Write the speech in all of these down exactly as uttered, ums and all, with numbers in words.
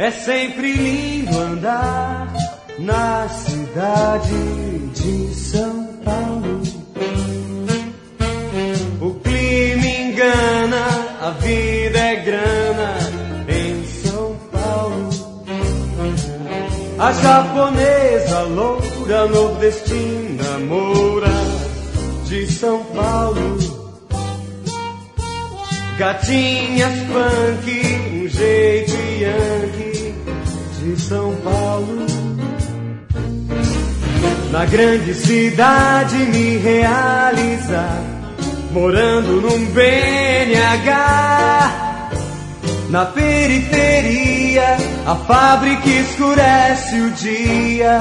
É sempre lindo andar na cidade de São Paulo. O clima engana, a vida é grana em São Paulo. A japonesa loura, nordestina moura de São Paulo. Gatinhas funk, um jeito yankee de São Paulo. Na grande cidade me realizar, morando num B N H. Na periferia, a fábrica escurece o dia.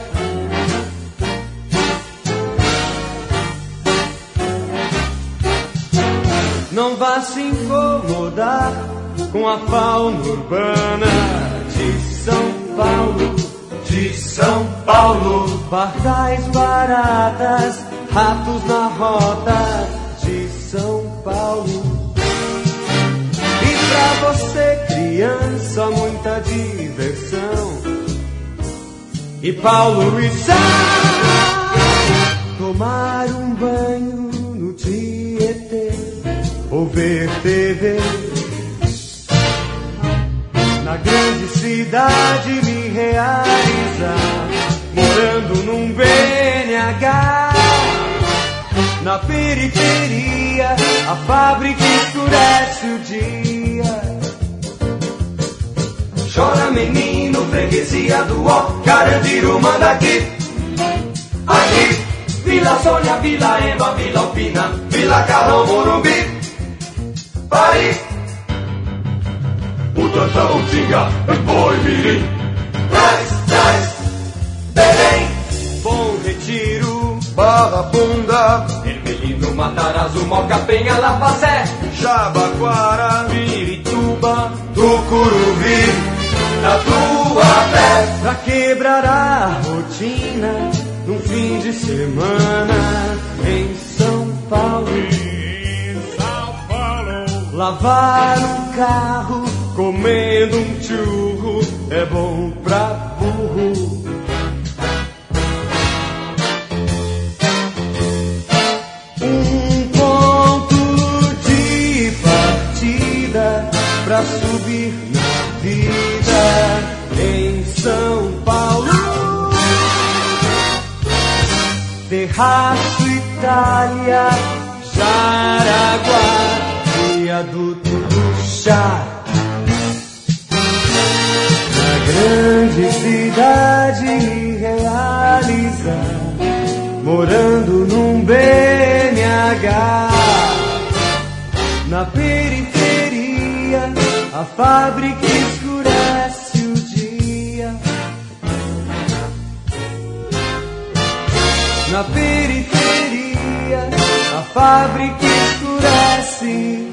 Não vá se incomodar com a fauna urbana de São Paulo, de São Paulo. Pardais baratas, ratos na rota de São Paulo. E pra você, criança, muita diversão. E Paulo e Sá, tomar um banho no Tietê ou ver T V. Na grande cidade me realizar, morando num B N H. Na periferia, a fábrica escurece o dia. Chora menino, freguesia do Ó, Carandiru manda aqui. Aqui, Vila Sônia, Vila Ema, Vila Alpina, Vila Carrão, Morumbi, Paris, o Tantão, Tinga, Boi Mirim, Traz, Traz, Belém, Bom Retiro, Barra Funda, Ermelino, Matarazzo, Moca, Penha, Lapacé, Jabaquara, Pirituba, Tucuruvi, Tatuapé. Pra quebrar a rotina num fim de semana em São Paulo. Em São Paulo. Lavar um carro comendo um churro é bom pra burro. Um ponto de partida pra subir na vida em São Paulo. Terraço, Itália, Jaraguá, viaduto do chá. Na grande cidade me realizar, morando num B N H. Na periferia, a fábrica escurece o dia. Na periferia, a fábrica escurece